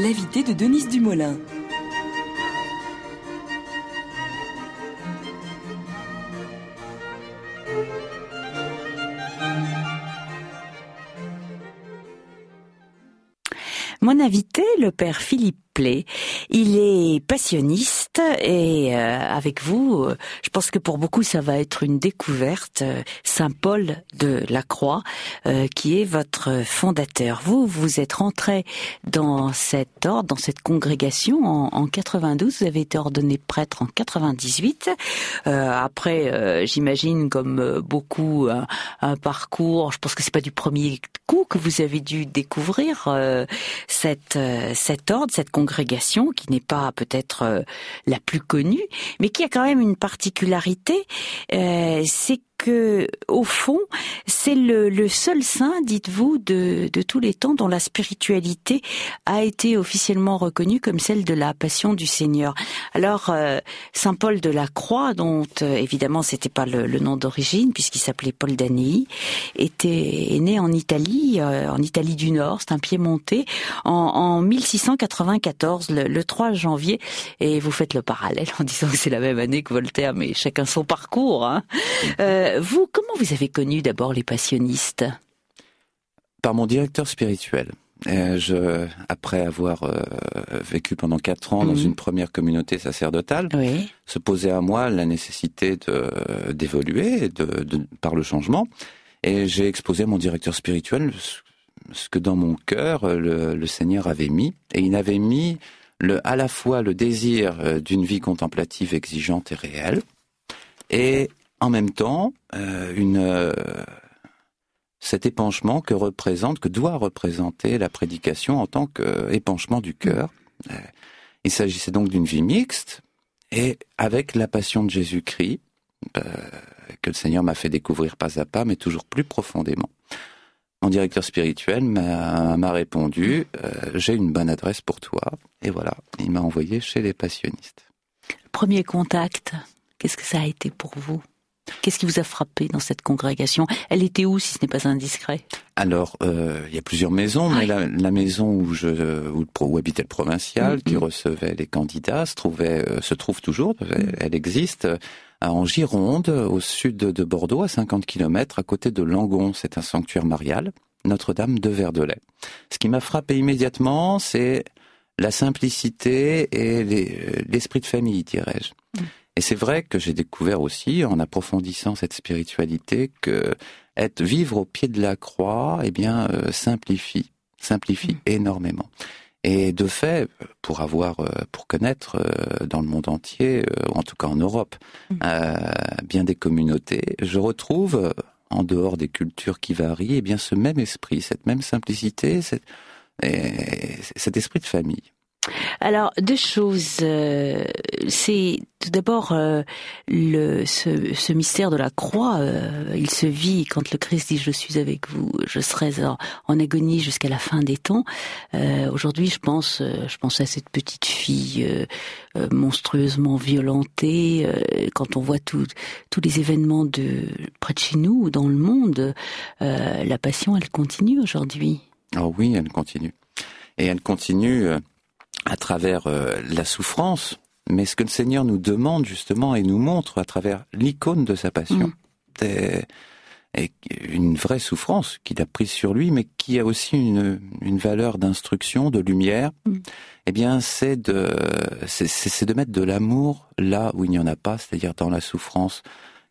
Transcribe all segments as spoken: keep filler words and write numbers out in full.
l'invité de Denise Dumoulin. Mon invité, le père Philippe Pley, il est passionniste et euh, avec vous, euh, je pense que pour beaucoup ça va être une découverte. euh, Saint Paul de la Croix, euh, qui est votre fondateur. Vous, vous êtes rentré dans cet ordre, dans cette congrégation en, en quatre-vingt-douze. Vous avez été ordonné prêtre en quatre-vingt-dix-huit. Euh, après, euh, j'imagine comme euh, beaucoup un, un parcours. Je pense que c'est pas du premier coup que vous avez dû découvrir euh, cette euh, cet ordre, cette congrégation qui n'est pas peut-être euh, la plus connue, mais qui a quand même une particularité, euh, c'est que au fond, c'est le, le seul saint, dites-vous, de, de tous les temps dont la spiritualité a été officiellement reconnue comme celle de la Passion du Seigneur. Alors, euh, Saint Paul de la Croix, dont euh, évidemment c'était pas le, le nom d'origine puisqu'il s'appelait Paul d'Anei, était est né en Italie, euh, en Italie du Nord, c'est un piémontais, en, en mille six cent quatre-vingt-quatorze, le, le trois janvier. Et vous faites le parallèle en disant que c'est la même année que Voltaire, mais chacun son parcours. Hein. Euh, Vous, comment vous avez connu d'abord les passionnistes ? Par mon directeur spirituel. Euh, je, après avoir euh, vécu pendant quatre ans mmh. dans une première communauté sacerdotale, oui. se posait à moi la nécessité de, d'évoluer de, de, par le changement. Et j'ai exposé à mon directeur spirituel ce que dans mon cœur le, le Seigneur avait mis. Et il avait mis le, à la fois le désir d'une vie contemplative exigeante et réelle, et en même temps, euh, une, euh, cet épanchement que représente, que doit représenter la prédication en tant qu'épanchement du cœur. Euh, il s'agissait donc d'une vie mixte, et avec la passion de Jésus-Christ, euh, que le Seigneur m'a fait découvrir pas à pas, mais toujours plus profondément. Mon directeur spirituel m'a, m'a répondu euh, « J'ai une bonne adresse pour toi », et voilà, il m'a envoyé chez les passionnistes. Premier contact, qu'est-ce que ça a été pour vous ? Qu'est-ce qui vous a frappé dans cette congrégation ? Elle était où, si ce n'est pas indiscret ? Alors, euh, il y a plusieurs maisons, mais la, la maison où, je, où, où habitait le provincial, mm-hmm. qui recevait les candidats, se, trouvait, euh, se trouve toujours, elle, elle existe, euh, en Gironde, au sud de Bordeaux, à cinquante kilomètres, à côté de Langon. C'est un sanctuaire marial, Notre-Dame de Verdelais. Ce qui m'a frappé immédiatement, c'est la simplicité et les, l'esprit de famille, dirais-je. Mm. Et c'est vrai que j'ai découvert aussi, en approfondissant cette spiritualité, que être vivre au pied de la croix, eh bien, euh, simplifie, simplifie mmh. énormément. Et de fait, pour avoir, euh, pour connaître euh, dans le monde entier, euh, en tout cas en Europe, mmh. euh, bien des communautés, je retrouve, euh, en dehors des cultures qui varient, eh bien, ce même esprit, cette même simplicité, cette, et, cet esprit de famille. Alors, deux choses. Euh, c'est tout d'abord euh, le ce, ce mystère de la croix. Euh, il se vit quand le Christ dit « Je suis avec vous, je serai en, en agonie jusqu'à la fin des temps ». Euh, aujourd'hui, je pense, euh, je pense à cette petite fille euh, euh, monstrueusement violentée. Euh, quand on voit tout, tous les événements de près de chez nous, dans le monde, euh, la passion, elle continue aujourd'hui. Oh oui, elle continue, et elle continue. Euh... à travers euh, la souffrance, mais ce que le Seigneur nous demande justement et nous montre à travers l'icône de sa passion, mmh. est, est une vraie souffrance qu'il a prise sur lui, mais qui a aussi une, une valeur d'instruction, de lumière. Mmh. Eh bien, c'est de, c'est, c'est, c'est de mettre de l'amour là où il n'y en a pas, c'est-à-dire dans la souffrance.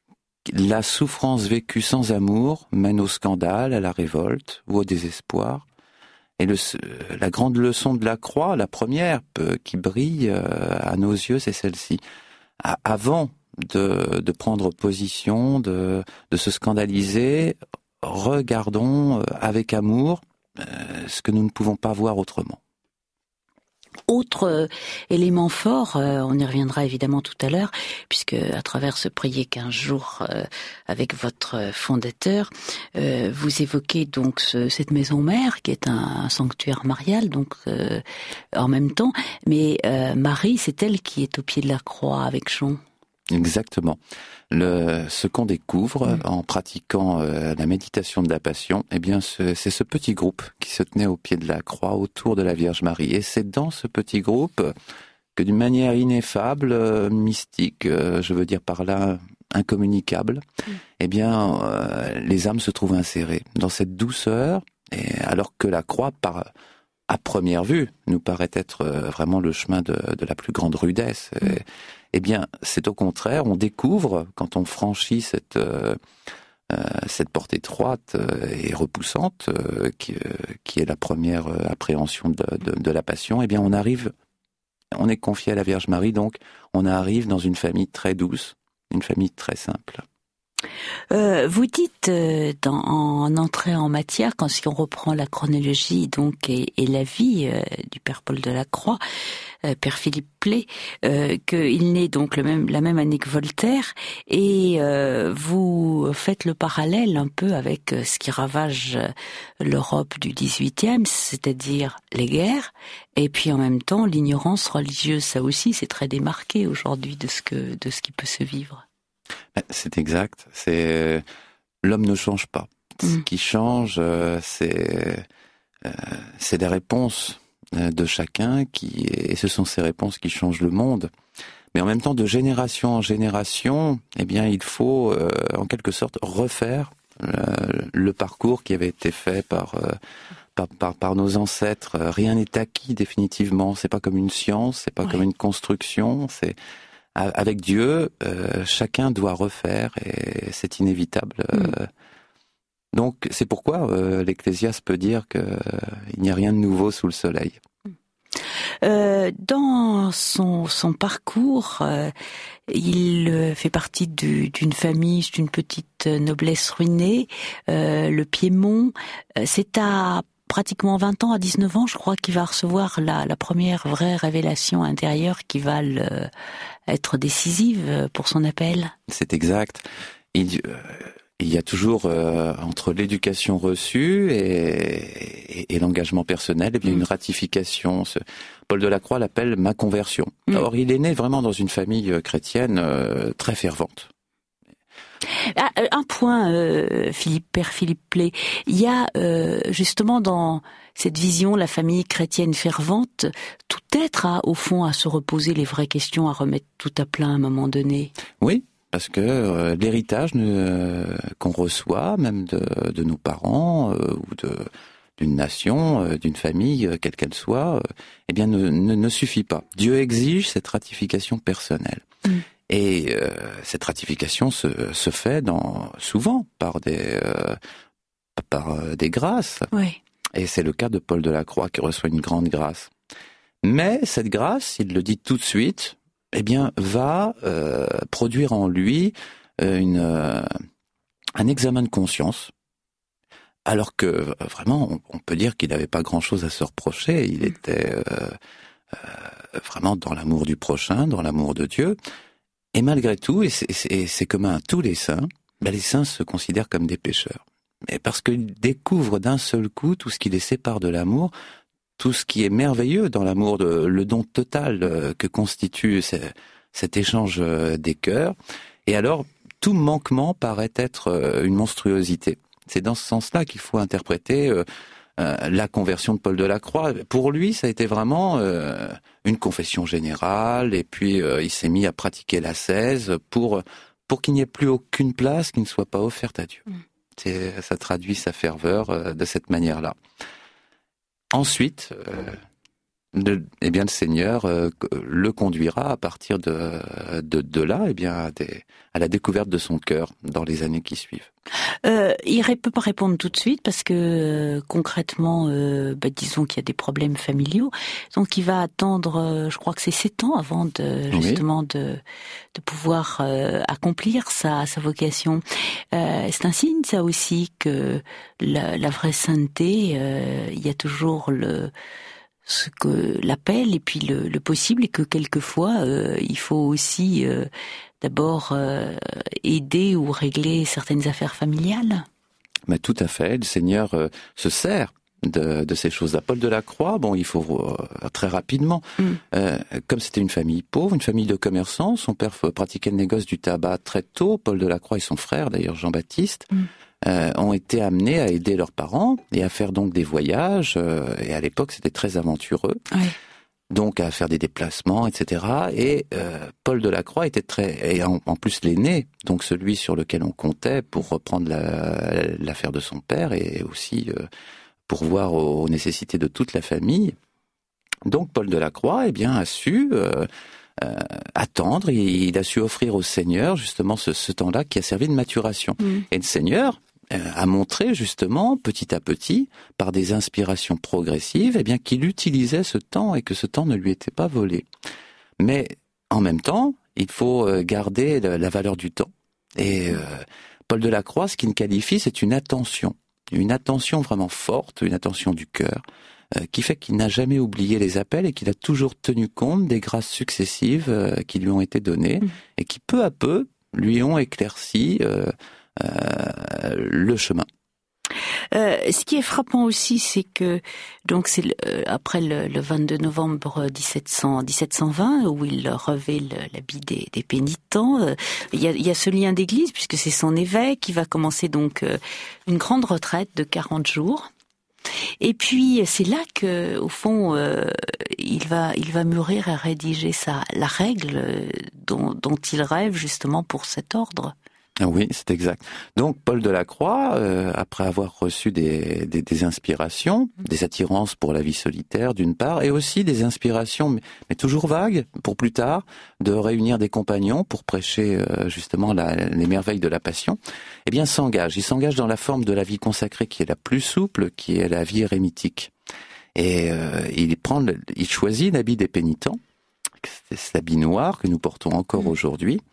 La souffrance vécue sans amour mène au scandale, à la révolte ou au désespoir. Et le, la grande leçon de la croix, la première qui brille à nos yeux, c'est celle-ci. Avant de, de prendre position, de, de se scandaliser, regardons avec amour ce que nous ne pouvons pas voir autrement. Autre euh, élément fort, euh, on y reviendra évidemment tout à l'heure, puisque à travers ce prier quinze jours euh, avec votre fondateur, euh, vous évoquez donc ce, cette maison mère qui est un, un sanctuaire marial, donc euh, en même temps, mais euh, Marie, c'est elle qui est au pied de la croix avec Jean. Exactement. Le, ce qu'on découvre mmh. en pratiquant euh, la méditation de la Passion, eh bien, ce, c'est ce petit groupe qui se tenait au pied de la croix autour de la Vierge Marie. Et c'est dans ce petit groupe que, d'une manière ineffable, euh, mystique, euh, je veux dire par là incommunicable, mmh. eh bien, euh, les âmes se trouvent insérées dans cette douceur. Et alors que la croix, par à première vue, nous paraît être euh, vraiment le chemin de, de la plus grande rudesse. Mmh. Et, Eh bien, c'est au contraire, on découvre, quand on franchit cette, euh, euh, cette porte étroite et repoussante, euh, qui, euh, qui est la première appréhension de, de, de la Passion, eh bien, on arrive, on est confié à la Vierge Marie, donc on arrive dans une famille très douce, une famille très simple. Euh, vous dites euh, dans, en entrée en matière, quand si on reprend la chronologie donc et, et la vie euh, du Père Paul de la Croix, euh, Père Philippe Play, euh, qu'il naît donc le même, la même année que Voltaire, et euh, vous faites le parallèle un peu avec ce qui ravage l'Europe du dix-huitième, c'est-à-dire les guerres, et puis en même temps l'ignorance religieuse. Ça aussi, c'est très démarqué aujourd'hui de ce que de ce qui peut se vivre. C'est exact. C'est l'homme ne change pas. Ce mmh. qui change, euh, c'est euh, c'est des réponses de chacun qui et ce sont ces réponses qui changent le monde. Mais en même temps, de génération en génération, eh bien, il faut euh, en quelque sorte refaire euh, le parcours qui avait été fait par, euh, par par par nos ancêtres. Rien n'est acquis définitivement. C'est pas comme une science, c'est pas ouais. comme une construction. C'est avec Dieu, euh, chacun doit refaire et c'est inévitable. Euh, mmh. Donc c'est pourquoi euh, l'Ecclésiaste peut dire qu'il euh, n'y a rien de nouveau sous le soleil. Euh, dans son, son parcours, euh, il fait partie du, d'une famille, d'une petite noblesse ruinée, euh, le Piémont. C'est à pratiquement vingt ans, à dix-neuf ans, je crois, qu'il va recevoir la, la première vraie révélation intérieure qui va le, être décisive pour son appel. C'est exact. Il, euh, il y a toujours euh, entre l'éducation reçue et, et, et l'engagement personnel, et bien mmh. une ratification. Ce, Paul de la Croix l'appelle ma conversion. Mmh. Or, il est né vraiment dans une famille chrétienne euh, très fervente. Un point, euh, Philippe, Père Philippe Play, il y a euh, justement dans cette vision, la famille chrétienne fervente, tout être a au fond à se reposer les vraies questions, à remettre tout à plat à un moment donné. Oui, parce que euh, l'héritage euh, qu'on reçoit, même de, de nos parents euh, ou de d'une nation, euh, d'une famille, euh, quelle qu'elle soit, euh, eh bien ne, ne, ne suffit pas. Dieu exige cette ratification personnelle. Mmh. Et euh, cette ratification se, se fait dans, souvent par des, euh, par euh, des grâces. Oui. Et c'est le cas de Paul de la Croix qui reçoit une grande grâce. Mais cette grâce, il le dit tout de suite, eh bien, va euh, produire en lui une, euh, un examen de conscience. Alors que vraiment, on, on peut dire qu'il n'avait pas grand-chose à se reprocher. Il était euh, euh, vraiment dans l'amour du prochain, dans l'amour de Dieu. Et malgré tout, et c'est, c'est, c'est commun à tous les saints, ben les saints se considèrent comme des pécheurs. Mais parce qu'ils découvrent d'un seul coup tout ce qui les sépare de l'amour, tout ce qui est merveilleux dans l'amour, de, le don total que constitue ce, cet échange des cœurs. Et alors, tout manquement paraît être une monstruosité. C'est dans ce sens-là qu'il faut interpréter euh, euh, la conversion de Paul de la Croix. Pour lui, ça a été vraiment euh, une confession générale, et puis euh, il s'est mis à pratiquer l'ascèse pour pour qu'il n'y ait plus aucune place qui ne soit pas offerte à Dieu. Mmh. C'est, ça traduit sa ferveur euh, de cette manière-là. Ensuite, euh, le, eh bien le Seigneur euh, le conduira à partir de de, de là, eh bien à, des, à la découverte de son cœur dans les années qui suivent. Euh, il ne peut pas répondre tout de suite parce que euh, concrètement, euh, bah, disons qu'il y a des problèmes familiaux, donc il va attendre, euh, je crois que c'est sept ans avant de justement oui. de de pouvoir euh, accomplir sa sa vocation. Euh, c'est un signe, ça aussi, que la, la vraie sainteté, euh, il y a toujours le ce que l'appel et puis le, le possible, et que quelquefois euh, il faut aussi euh, d'abord euh, aider ou régler certaines affaires familiales. Mais tout à fait, le Seigneur euh, se sert de, de ces choses-là. Paul Delacroix, bon, il faut euh, très rapidement, mm. euh, comme c'était une famille pauvre, une famille de commerçants, son père pratiquait le négoce du tabac très tôt. Paul Delacroix et son frère, d'ailleurs Jean-Baptiste, mm. euh, ont été amenés à aider leurs parents et à faire donc des voyages. Euh, et à l'époque, c'était très aventureux. Oui. Donc à faire des déplacements, et cetera. Et euh, Paul Delacroix était très, et en, en plus l'aîné, donc celui sur lequel on comptait pour reprendre la, l'affaire de son père et aussi euh, pourvoir aux, aux nécessités de toute la famille. Donc Paul Delacroix, eh bien, a su euh, euh, attendre, il, il a su offrir au Seigneur justement ce, ce temps-là qui a servi de maturation. Mmh. Et le Seigneur a montré justement, petit à petit, par des inspirations progressives, eh bien qu'il utilisait ce temps et que ce temps ne lui était pas volé. Mais en même temps, il faut garder la valeur du temps. Et euh, Paul Delacroix, ce qu'il qualifie, c'est une attention, une attention vraiment forte, une attention du cœur, euh, qui fait qu'il n'a jamais oublié les appels et qu'il a toujours tenu compte des grâces successives euh, qui lui ont été données mmh. et qui peu à peu lui ont éclairci euh, Euh, le chemin. Euh, ce qui est frappant aussi, c'est que donc c'est le, euh, après le, le vingt-deux novembre dix-sept cents, dix-sept cent vingt où il revêt l'habit des, des pénitents. Euh, il y a, il y a ce lien d'église puisque c'est son évêque qui va commencer donc euh, une grande retraite de quarante jours. Et puis c'est là que, au fond, euh, il va, il va mûrir et rédiger sa la règle dont, dont il rêve justement pour cet ordre. Oui, c'est exact. Donc Paul Delacroix, euh, après avoir reçu des, des, des inspirations, des attirances pour la vie solitaire d'une part, et aussi des inspirations, mais, mais toujours vagues, pour plus tard, de réunir des compagnons pour prêcher euh, justement la, les merveilles de la passion, eh bien s'engage. Il s'engage dans la forme de la vie consacrée qui est la plus souple, qui est la vie érémitique. Et euh, il prend, le, il choisit l'habit des pénitents, c'est cet habit noir que nous portons encore mmh. aujourd'hui.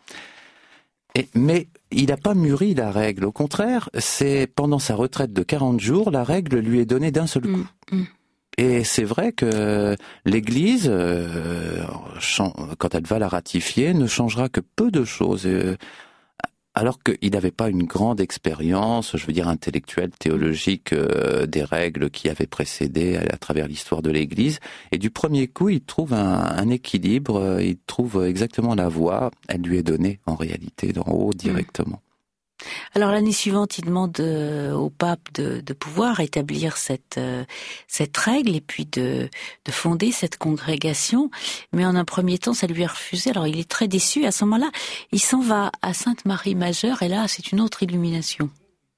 Et, mais il n'a pas mûri la règle. Au contraire, c'est pendant sa retraite de quarante jours, la règle lui est donnée d'un seul coup. Mmh, mmh. Et c'est vrai que l'Église, euh, quand elle va la ratifier, ne changera que peu de choses. Euh, alors qu'il n'avait pas une grande expérience, je veux dire intellectuelle, théologique, euh, des règles qui avaient précédé à, à travers l'histoire de l'Église. Et du premier coup, il trouve un, un équilibre, il trouve exactement la voie, elle lui est donnée en réalité, d'en haut directement. Alors l'année suivante, il demande euh, au pape de, de pouvoir établir cette euh, cette règle et puis de de fonder cette congrégation, mais en un premier temps, ça lui est refusé. Alors il est très déçu. À ce moment-là, il s'en va à Sainte-Marie-Majeure et là, c'est une autre illumination.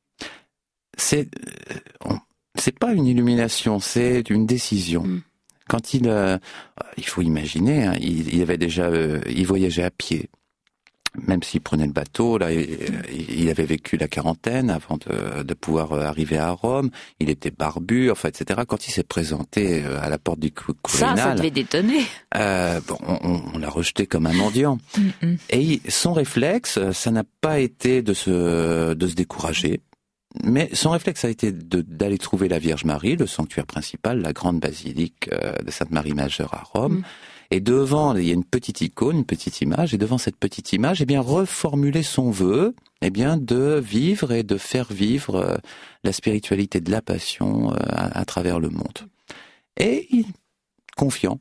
C'est euh, c'est pas une illumination, c'est une décision. Mm. Quand il euh, il faut imaginer, hein, il, il avait déjà euh, il voyageait à pied. Même s'il prenait le bateau, là, il avait vécu la quarantaine avant de, de pouvoir arriver à Rome. Il était barbu, enfin, et cetera. Quand il s'est présenté à la porte du Quirinal, ça, ça devait détonner. Euh, bon, on, on l'a rejeté comme un mendiant. Mm-hmm. Et il, son réflexe, ça n'a pas été de se de se décourager, mais son réflexe a été de, d'aller trouver la Vierge Marie, le sanctuaire principal, la grande basilique de Sainte-Marie-Majeure à Rome. Mm. Et devant, il y a une petite icône, une petite image, et devant cette petite image, eh bien, reformuler son vœu, eh bien, de vivre et de faire vivre euh, la spiritualité de la passion euh, à, à travers le monde. Et il, confiant,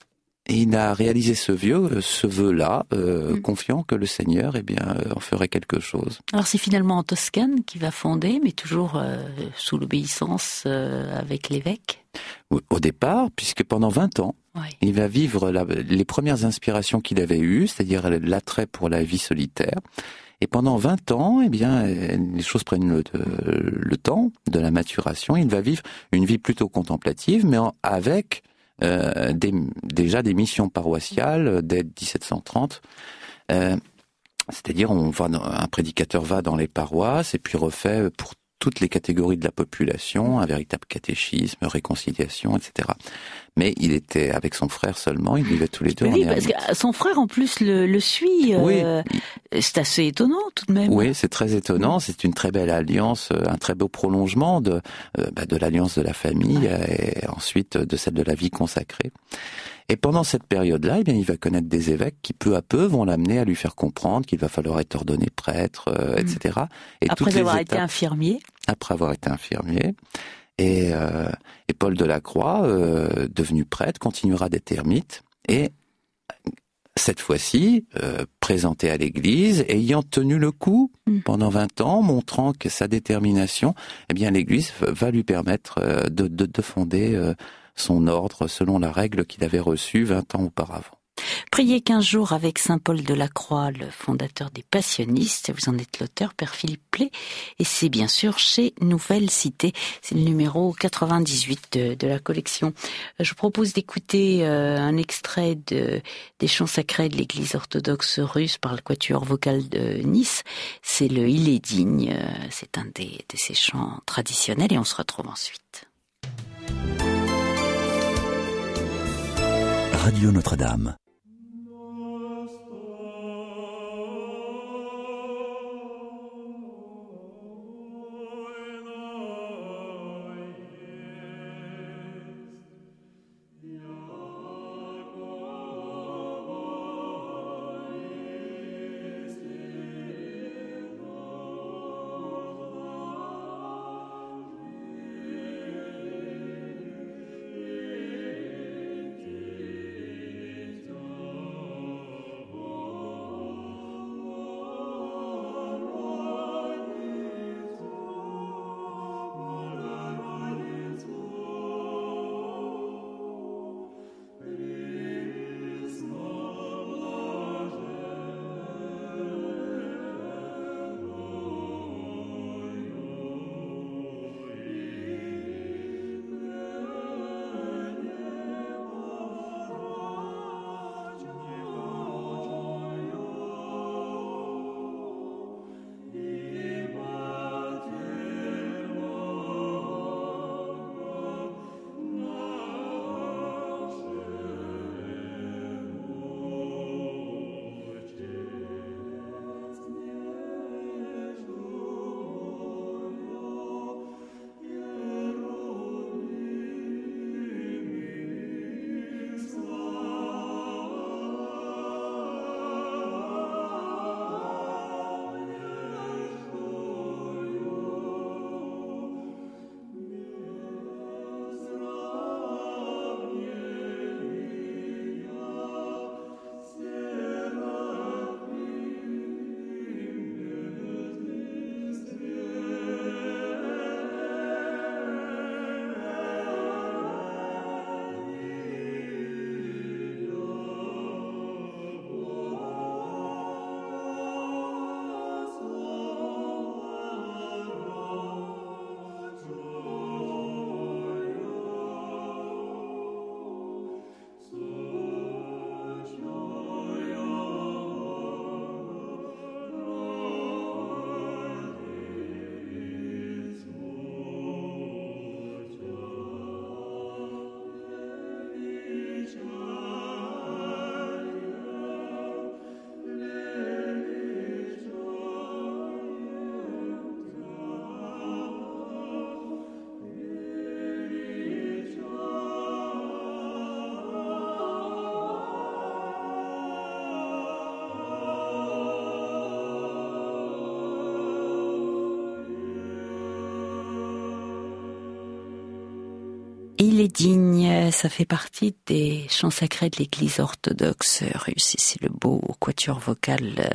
il a réalisé ce vœu, ce vœu-là, euh, mmh. confiant que le Seigneur, eh bien, en ferait quelque chose. Alors c'est finalement en Toscane qu'il va fonder, mais toujours euh, sous l'obéissance euh, avec l'évêque. Au départ, puisque pendant vingt ans, oui. il va vivre la, les premières inspirations qu'il avait eues, c'est-à-dire l'attrait pour la vie solitaire. Et pendant vingt ans, eh bien, les choses prennent le, le temps de la maturation. Il va vivre une vie plutôt contemplative, mais en, avec euh, des, déjà des missions paroissiales dès dix-sept cent trente. Euh, c'est-à-dire, on va, un prédicateur va dans les paroisses et puis refait pour toutes les catégories de la population, un véritable catéchisme, réconciliation, et cetera. Mais il était avec son frère seulement, ils vivaient tous les deux. Oui, parce que son frère en plus le, le suit. Oui. Euh, c'est assez étonnant tout de même. Oui, c'est très étonnant. C'est une très belle alliance, un très beau prolongement de euh, bah, de l'alliance de la famille et ensuite de celle de la vie consacrée. Et pendant cette période-là, eh bien, il va connaître des évêques qui, peu à peu, vont l'amener à lui faire comprendre qu'il va falloir être ordonné prêtre, euh, et cetera. Et après avoir étapes, été infirmier. Après avoir été infirmier. Et, euh, et Paul Delacroix, euh, devenu prêtre, continuera d'être ermite et cette fois-ci, euh, présenté à l'Église, ayant tenu le coup pendant vingt ans, montrant que sa détermination, eh bien l'Église va lui permettre euh, de, de, de fonder euh, son ordre selon la règle qu'il avait reçue vingt ans auparavant. Priez quinze jours avec saint Paul Delacroix, le fondateur des Passionnistes. Vous en êtes l'auteur, Père Philippe Play, et c'est bien sûr chez Nouvelle Cité. C'est le numéro quatre-vingt-dix-huit de, de la collection. Je vous propose d'écouter euh, un extrait de, des chants sacrés de l'Église orthodoxe russe par le Quatuor vocal de Nice. C'est le Il est digne. C'est un des, de ces chants traditionnels et on se retrouve ensuite. Radio Notre-Dame. Il est digne, ça fait partie des chants sacrés de l'Église orthodoxe russe. Et c'est le beau quatuor vocal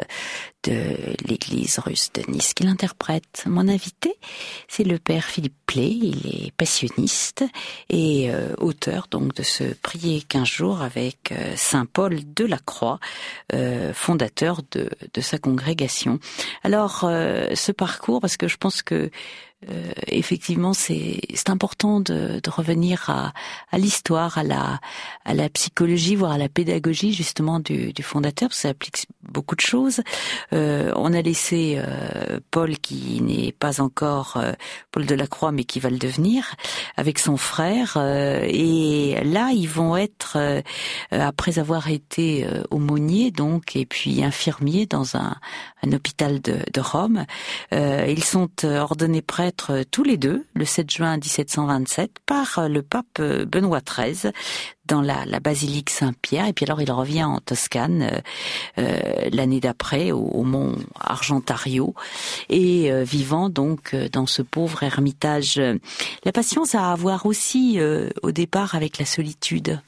de l'Église russe de Nice qui l'interprète. Mon invité, c'est le Père Philippe Play. Il est passionniste et euh, auteur donc de ce Prier quinze jours avec euh, saint Paul Delacroix, euh, fondateur de, de sa congrégation. Alors, euh, ce parcours, parce que je pense que Euh, effectivement, c'est c'est important de, de revenir à, à l'histoire, à la à la psychologie, voire à la pédagogie justement du, du fondateur, parce que ça applique beaucoup de choses. Euh, on a laissé euh, Paul, qui n'est pas encore euh, Paul Delacroix, mais qui va le devenir, avec son frère. Euh, et là, ils vont être, euh, après avoir été euh, aumôniers, donc, et puis infirmiers dans un, un hôpital de, de Rome, euh, ils sont ordonnés prêtres être tous les deux, le sept juin dix-sept cent vingt-sept, par le pape Benoît treize, dans la, la basilique Saint-Pierre. Et puis alors il revient en Toscane euh, euh, l'année d'après, au, au mont Argentario, et euh, vivant donc dans ce pauvre ermitage. La passion, ça a à voir aussi euh, au départ avec la solitude.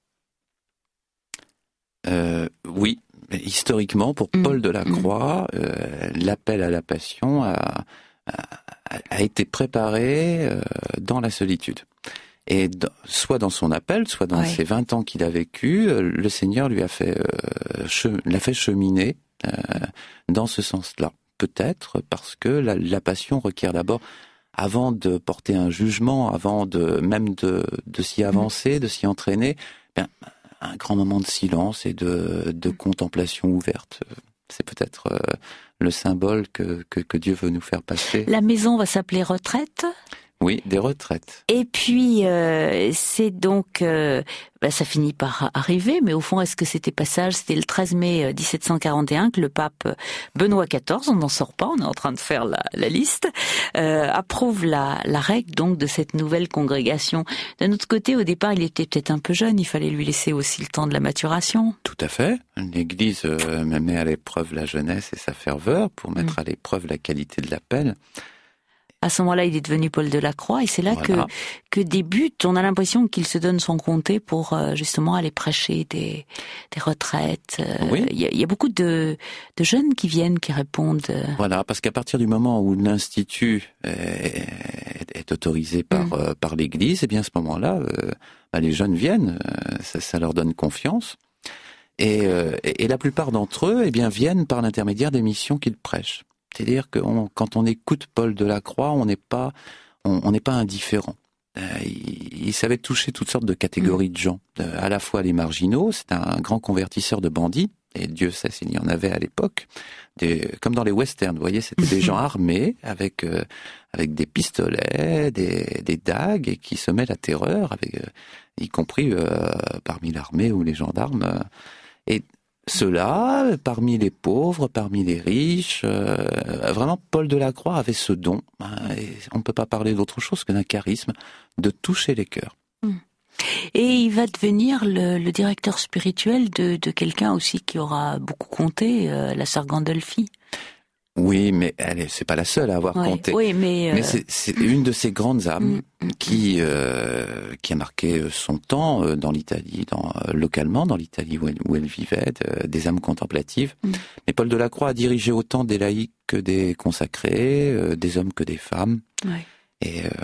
Euh, oui, historiquement, pour mmh. Paul de la Croix, mmh. euh, l'appel à la passion a, a, a été préparé euh, dans la solitude. Et dans, soit dans son appel, soit dans ouais. ces vingt ans qu'il a vécu, le Seigneur lui a fait, euh, che, l'a fait cheminer euh, dans ce sens-là. Peut-être parce que la, la passion requiert d'abord, avant de porter un jugement, avant de même de, de s'y avancer, mmh. de s'y entraîner, ben, un grand moment de silence et de, de contemplation ouverte. C'est peut-être euh, le symbole que, que, que Dieu veut nous faire passer. La maison va s'appeler retraite ? Oui, des retraites. Et puis, euh, c'est donc... Euh, bah, ça finit par arriver, mais au fond, est-ce que c'était passage ? C'était le treize mai dix-sept cent quarante et un que le pape Benoît quatorze, on n'en sort pas, on est en train de faire la, la liste, euh, approuve la, la règle donc de cette nouvelle congrégation. D'un autre côté, au départ, il était peut-être un peu jeune, il fallait lui laisser aussi le temps de la maturation. Tout à fait. L'Église euh, met à l'épreuve la jeunesse et sa ferveur pour mettre mmh. à l'épreuve la qualité de l'appel. À ce moment-là, il est devenu Paul de la Croix, et c'est là voilà. que que débute. On a l'impression qu'il se donne sans compter pour euh, justement aller prêcher des des retraites. Euh, oui. Il y a, il y a beaucoup de de jeunes qui viennent, qui répondent. Euh... Voilà, parce qu'à partir du moment où l'institut est, est autorisé par mmh. euh, par l'Église, et eh bien à ce moment-là, euh, bah, les jeunes viennent. Euh, ça, ça leur donne confiance. Et, euh, et, et la plupart d'entre eux, eh bien, viennent par l'intermédiaire des missions qu'ils prêchent. C'est-à-dire que on, quand on écoute Paul de la Croix, on n'est pas, on n'est pas indifférent. Euh, il, il savait toucher toutes sortes de catégories mmh. de gens, euh, à la fois les marginaux. C'est un grand convertisseur de bandits, et Dieu sait s'il y en avait à l'époque. Des, comme dans les westerns, vous voyez, c'était des gens armés avec euh, avec des pistolets, des, des dagues, et qui semaient la terreur, avec, euh, y compris euh, parmi l'armée ou les gendarmes. Euh, et Ceux-là, parmi les pauvres, parmi les riches, euh, vraiment Paul de la Croix avait ce don, hein, et on ne peut pas parler d'autre chose que d'un charisme, de toucher les cœurs. Et il va devenir le, le directeur spirituel de, de quelqu'un aussi qui aura beaucoup compté, euh, la sœur Gandolfi. Oui, mais elle est, c'est pas la seule à avoir ouais, compté. Oui, mais, euh... mais c'est, c'est une de ces grandes âmes mmh, qui euh, qui a marqué son temps euh, dans l'Italie, dans euh, localement dans l'Italie où elle, où elle vivait, de, des âmes contemplatives. Mmh. Mais Paul de la Croix a dirigé autant des laïcs que des consacrés, euh, des hommes que des femmes. Ouais. Et euh,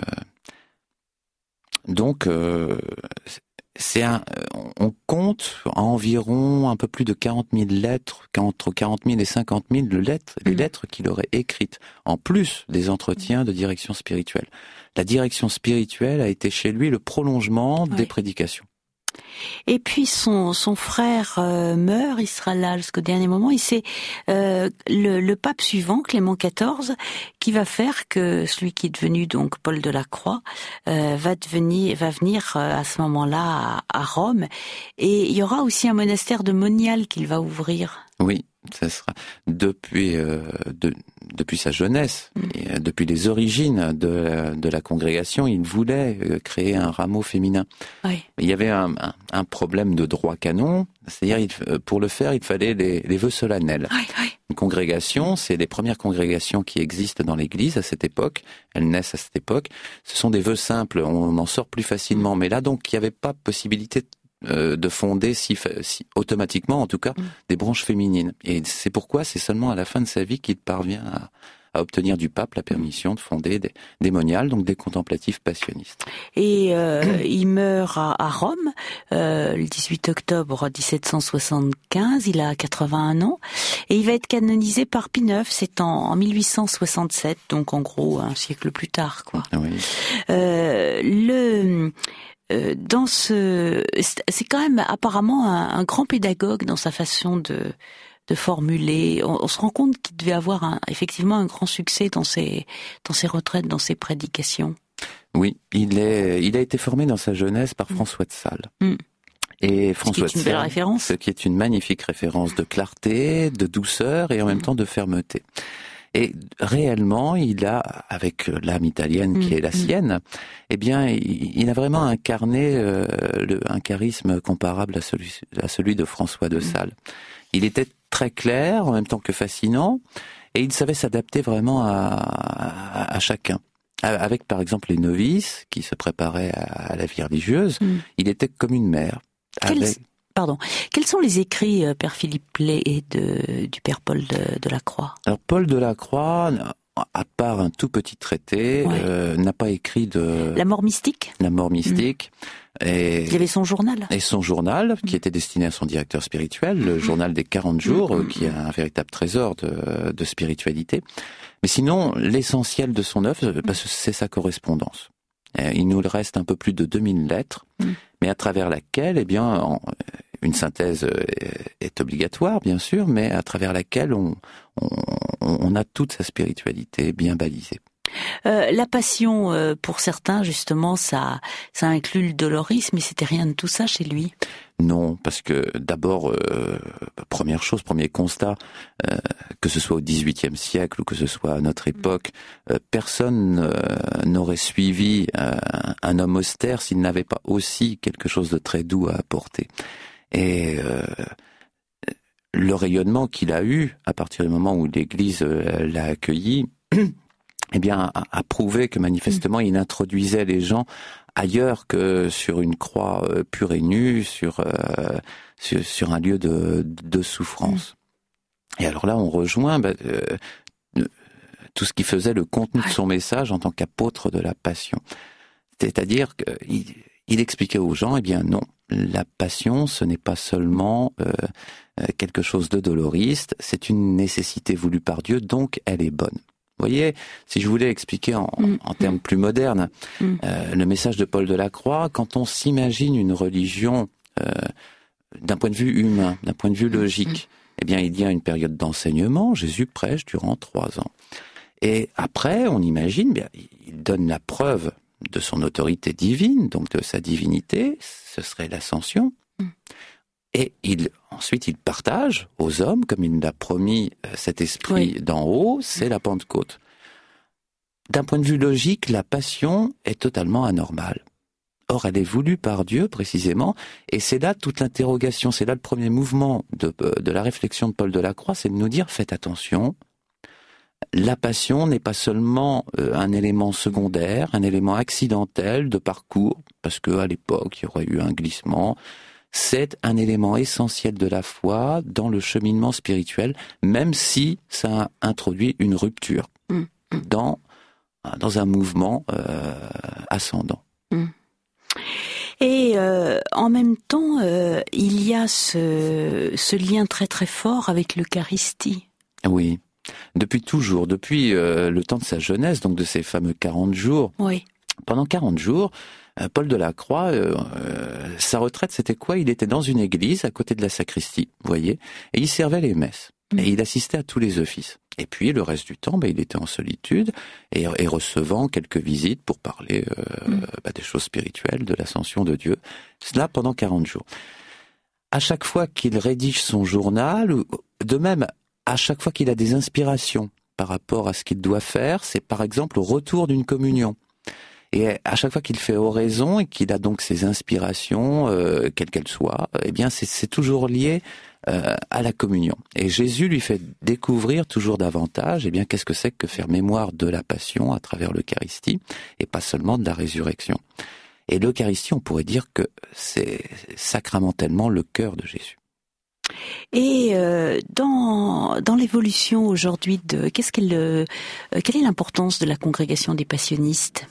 donc euh, c'est un, on compte environ un peu plus de quarante mille lettres, entre quarante mille et cinquante mille lettres, les mmh. lettres qu'il aurait écrites, en plus des entretiens de direction spirituelle. La direction spirituelle a été chez lui le prolongement oui. des prédications. Et puis son son frère euh, meurt, il sera là jusqu'au dernier moment, et c'est euh, le, le pape suivant, Clément quatorze, qui va faire que celui qui est devenu donc Paul de la Croix euh, va devenir va venir euh, à ce moment-là à, à Rome, et il y aura aussi un monastère de Monial qu'il va ouvrir. Oui. Ça sera depuis euh, de, depuis sa jeunesse, mmh. et, euh, depuis les origines de la, de la congrégation, il voulait euh, créer un rameau féminin. Oui. Il y avait un, un, un problème de droit canon, c'est-à-dire il, pour le faire, il fallait les, les vœux solennels. Oui, oui. Une congrégation, c'est les premières congrégations qui existent dans l'Église à cette époque. Elles naissent à cette époque. Ce sont des vœux simples, on en sort plus facilement. Mmh. Mais là, donc, il n'y avait pas possibilité de de fonder si, si automatiquement en tout cas mmh. des branches féminines, et c'est pourquoi c'est seulement à la fin de sa vie qu'il parvient à, à obtenir du pape la permission de fonder des, des moniales, donc des contemplatifs passionnistes. Et euh, il meurt à, à Rome euh, le dix-huit octobre dix-sept cent soixante-quinze, il a quatre-vingt-un ans, et il va être canonisé par Pie neuf, c'est en, en mille huit cent soixante-sept, donc en gros un siècle plus tard, quoi. Oui. Euh, le Euh, dans ce, c'est quand même apparemment un, un grand pédagogue dans sa façon de de formuler. On, on se rend compte qu'il devait avoir un, effectivement un grand succès dans ses dans ses retraites, dans ses prédications. Oui, il est, il a été formé dans sa jeunesse par mmh. François de Sales. Mmh. Et François ce qui est une belle référence. Ce qui est une magnifique référence de clarté, de douceur et en même temps de fermeté. Et réellement, il a, avec l'âme italienne qui mmh. est la sienne, eh bien, il, il a vraiment incarné euh, le, un charisme comparable à celui, à celui de François de Sales. Il était très clair, en même temps que fascinant, et il savait s'adapter vraiment à, à, à chacun. Avec, par exemple, les novices qui se préparaient à, à la vie religieuse, mmh. il était comme une mère. Quels, avec... Pardon. Quels sont les écrits, euh, Père Philippe Play, et de, du Père Paul de, de la Croix? Alors, Paul de la Croix, à part un tout petit traité, ouais. euh, n'a pas écrit de... La mort mystique? La mort mystique. Mmh. Et... Il y avait son journal. Et son journal, qui mmh. était destiné à son directeur spirituel, le mmh. journal des quarante jours, mmh. qui est un véritable trésor de, de spiritualité. Mais sinon, l'essentiel de son œuvre, mmh. c'est sa correspondance. Il nous reste un peu plus de deux mille lettres, mmh. mais à travers laquelle, eh bien, une synthèse est obligatoire, bien sûr, mais à travers laquelle on, on, on a toute sa spiritualité bien balisée. Euh, la passion, euh, pour certains, justement, ça, ça inclut le dolorisme, mais c'était rien de tout ça chez lui. Non, parce que d'abord, euh, première chose, premier constat, euh, que ce soit au dix-huitième siècle ou que ce soit à notre époque, euh, personne euh, n'aurait suivi euh, un homme austère s'il n'avait pas aussi quelque chose de très doux à apporter. Et euh, le rayonnement qu'il a eu à partir du moment où l'Église euh, l'a accueilli, eh bien, a, a prouvé que manifestement il introduisait les gens ailleurs que sur une croix euh, pure et nue, sur, euh, sur sur un lieu de, de souffrance. Mmh. Et alors là, on rejoint bah, euh, tout ce qui faisait le contenu de son message en tant qu'apôtre de la passion. C'est-à-dire qu'il il expliquait aux gens, eh bien non, la passion, ce n'est pas seulement euh, quelque chose de doloriste, c'est une nécessité voulue par Dieu, donc elle est bonne. Vous voyez, si je voulais expliquer en, mmh. en termes plus modernes mmh. euh, le message de Paul de la Croix, quand on s'imagine une religion euh, d'un point de vue humain, d'un point de vue logique, mmh. eh bien il y a une période d'enseignement, Jésus prêche durant trois ans. Et après, on imagine, bien, il donne la preuve de son autorité divine, donc de sa divinité, ce serait l'ascension. Mmh. Et il, ensuite, il partage aux hommes, comme il l'a promis, cet esprit oui. d'en haut, c'est la Pentecôte. D'un point de vue logique, la passion est totalement anormale. Or, elle est voulue par Dieu, précisément, et c'est là toute l'interrogation, c'est là le premier mouvement de, de la réflexion de Paul de la Croix, c'est de nous dire, faites attention, la passion n'est pas seulement un élément secondaire, un élément accidentel de parcours, parce qu'à l'époque, il y aurait eu un glissement. C'est un élément essentiel de la foi dans le cheminement spirituel, même si ça introduit une rupture mmh. dans, dans un mouvement euh, ascendant. Mmh. Et euh, en même temps, euh, il y a ce, ce lien très très fort avec l'Eucharistie. Oui, depuis toujours, depuis euh, le temps de sa jeunesse, donc de ces fameux quarante jours. Oui. Pendant quarante jours, Paul de la Croix, euh, euh, sa retraite, c'était quoi? Il était dans une église à côté de la sacristie, vous voyez, et il servait les messes. Mmh. Et il assistait à tous les offices. Et puis, le reste du temps, bah, il était en solitude et, et recevant quelques visites pour parler euh, mmh. bah, des choses spirituelles, de l'ascension de Dieu. Cela pendant quarante jours. À chaque fois qu'il rédige son journal, de même, à chaque fois qu'il a des inspirations par rapport à ce qu'il doit faire, c'est par exemple au retour d'une communion. Et à chaque fois qu'il fait oraison et qu'il a donc ses inspirations, euh, quelles qu'elles soient, eh bien c'est, c'est toujours lié euh, à la communion. Et Jésus lui fait découvrir toujours davantage, eh bien qu'est-ce que c'est que faire mémoire de la passion à travers l'Eucharistie et pas seulement de la résurrection. Et l'Eucharistie, on pourrait dire que c'est sacramentellement le cœur de Jésus. Et euh, dans dans l'évolution aujourd'hui de qu'est-ce qu'elle euh, quelle est l'importance de la congrégation des passionnistes?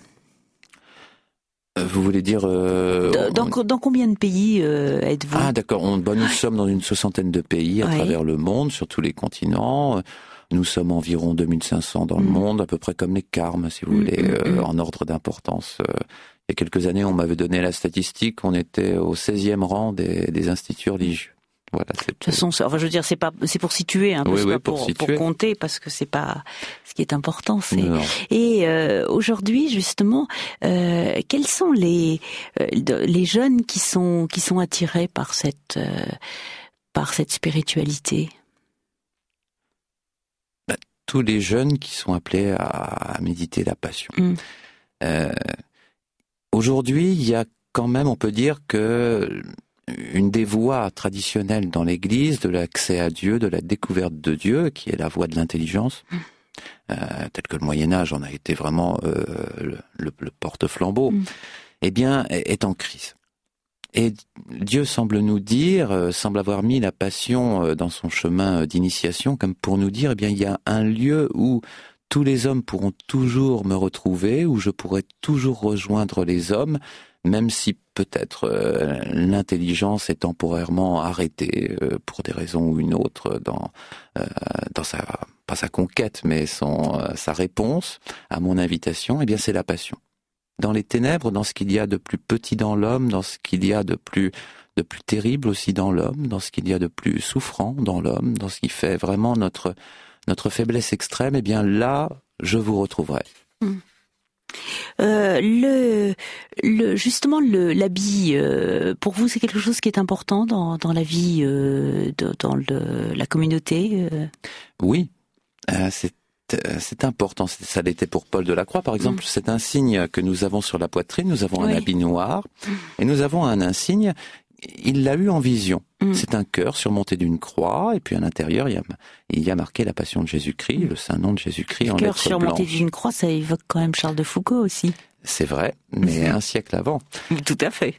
Vous voulez dire... Euh, dans, on... dans combien de pays euh, êtes-vous? Ah d'accord, on, bah, nous sommes dans une soixantaine de pays à oui. travers le monde, sur tous les continents. Nous sommes environ deux mille cinq cents dans mmh. le monde, à peu près comme les carmes, si vous mmh, voulez, mmh, euh, en ordre d'importance. Il y a quelques années, on m'avait donné la statistique, on était au seizième rang des, des instituts religieux. Voilà, de toute façon, enfin, je veux dire, c'est pas, c'est pour situer, hein, oui, c'est oui, pas pour, pour, pour compter, parce que c'est pas ce qui est important. C'est... Non. Et euh, aujourd'hui, justement, euh, quels sont les euh, les jeunes qui sont qui sont attirés par cette euh, par cette spiritualité? Bah, tous les jeunes qui sont appelés à, à méditer la Passion. Mmh. Euh, aujourd'hui, il y a quand même, on peut dire que une des voies traditionnelles dans l'Église de l'accès à Dieu, de la découverte de Dieu, qui est la voie de l'intelligence, mmh. euh, telle que le Moyen-Âge en a été vraiment euh, le, le, le porte-flambeau, mmh. eh bien, est en crise. Et Dieu semble nous dire, euh, semble avoir mis la Passion euh, dans son chemin d'initiation, comme pour nous dire, eh bien, il y a un lieu où tous les hommes pourront toujours me retrouver, où je pourrai toujours rejoindre les hommes, même si peut-être euh, l'intelligence est temporairement arrêtée euh, pour des raisons ou une autre dans euh, dans sa pas sa conquête, mais son euh, sa réponse à mon invitation. Eh bien, c'est la Passion. Dans les ténèbres, dans ce qu'il y a de plus petit dans l'homme, dans ce qu'il y a de plus de plus terrible aussi dans l'homme, dans ce qu'il y a de plus souffrant dans l'homme, dans ce qui fait vraiment notre notre faiblesse extrême, eh bien là, je vous retrouverai. Mmh. Euh, le, le, justement, le, l'habit, euh, pour vous, c'est quelque chose qui est important dans, dans la vie, euh, de, dans le, la communauté euh... Oui, euh, c'est c'est important, ça l'était pour Paul Delacroix par exemple, mmh. c'est un signe que nous avons sur la poitrine, nous avons oui. un habit noir, mmh. et nous avons un insigne, il l'a eu en vision, mmh. c'est un cœur surmonté d'une croix, et puis à l'intérieur il y a, il y a marqué la passion de Jésus-Christ, mmh. le saint nom de Jésus-Christ en lettres blanches. Cœur surmonté d'une croix, ça évoque quand même Charles de Foucault aussi. C'est vrai, mais mmh. un siècle avant. Tout à fait.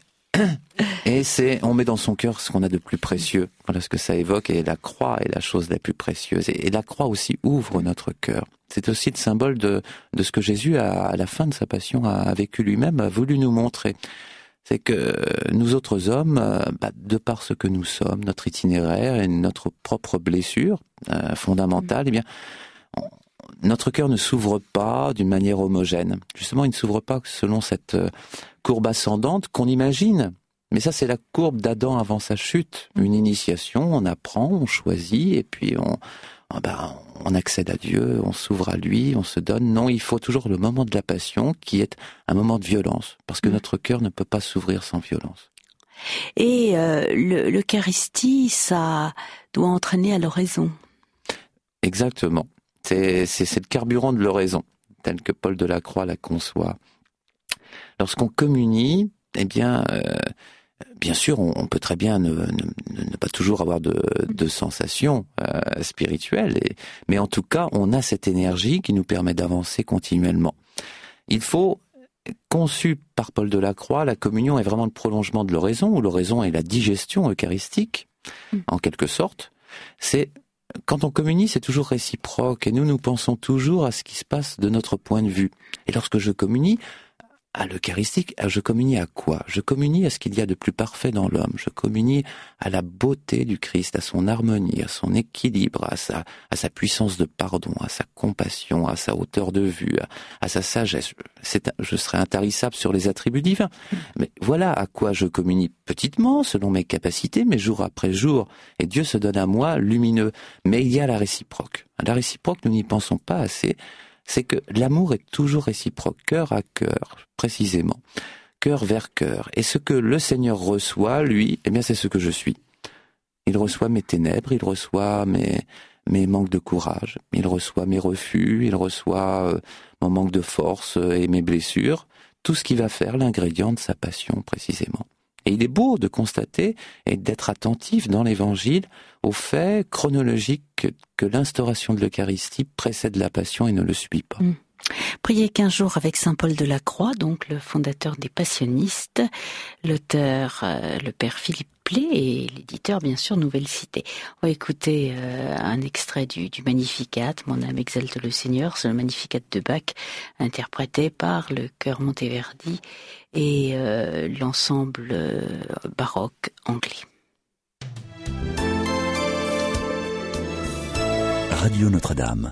Et c'est, on met dans son cœur ce qu'on a de plus précieux. Voilà ce que ça évoque, et la croix est la chose la plus précieuse. Et, et la croix aussi ouvre notre cœur. C'est aussi le symbole de, de ce que Jésus, a, à la fin de sa passion, a, a vécu lui-même, a voulu nous montrer. C'est que nous autres hommes, bah, de par ce que nous sommes, notre itinéraire et notre propre blessure euh, fondamentale, eh bien, on, notre cœur ne s'ouvre pas d'une manière homogène. Justement, il ne s'ouvre pas selon cette courbe ascendante qu'on imagine. Mais ça, c'est la courbe d'Adam avant sa chute. Une initiation, on apprend, on choisit, et puis on, ben, on accède à Dieu, on s'ouvre à lui, on se donne. Non, il faut toujours le moment de la passion qui est un moment de violence, parce que notre cœur ne peut pas s'ouvrir sans violence. Et euh, le, l'Eucharistie, ça doit entraîner à l'oraison. Exactement. C'est, c'est, c'est le carburant de l'oraison, tel que Paul Delacroix la conçoit. Lorsqu'on communie, eh bien, euh, bien sûr, on, on peut très bien ne, ne, ne pas toujours avoir de, de sensations euh, spirituelles, et, mais en tout cas, on a cette énergie qui nous permet d'avancer continuellement. Il faut, conçu par Paul Delacroix, la communion est vraiment le prolongement de l'oraison, où l'oraison est la digestion eucharistique, mmh. en quelque sorte. C'est Quand on communie, c'est toujours réciproque, et nous, nous pensons toujours à ce qui se passe de notre point de vue. Et lorsque je communie, à l'Eucharistique, je communie à quoi? Je communie à ce qu'il y a de plus parfait dans l'homme. Je communie à la beauté du Christ, à son harmonie, à son équilibre, à sa, à sa puissance de pardon, à sa compassion, à sa hauteur de vue, à, à sa sagesse. C'est, je serai intarissable sur les attributs divins. Mais voilà à quoi je communie petitement, selon mes capacités, mais jour après jour. Et Dieu se donne à moi lumineux. Mais il y a la réciproque. La réciproque, nous n'y pensons pas assez. C'est que l'amour est toujours réciproque, cœur à cœur, précisément, cœur vers cœur. Et ce que le Seigneur reçoit, lui, eh bien c'est ce que je suis. Il reçoit mes ténèbres, il reçoit mes, mes manques de courage, il reçoit mes refus, il reçoit euh, mon manque de force et mes blessures, tout ce qui va faire l'ingrédient de sa passion, précisément. Et il est beau de constater et d'être attentif dans l'Évangile au fait chronologique que, que l'instauration de l'Eucharistie précède la Passion et ne le suit pas. Mmh. Prier quinze jours avec saint Paul Delacroix, donc le fondateur des Passionnistes, l'auteur, euh, le père Philippe Plé, et l'éditeur, bien sûr, Nouvelle Cité. On va écouter euh, un extrait du, du Magnificat, Mon âme exalte le Seigneur, c'est le Magnificat de Bach, interprété par le chœur Monteverdi et euh, l'ensemble euh, baroque anglais. Radio Notre-Dame.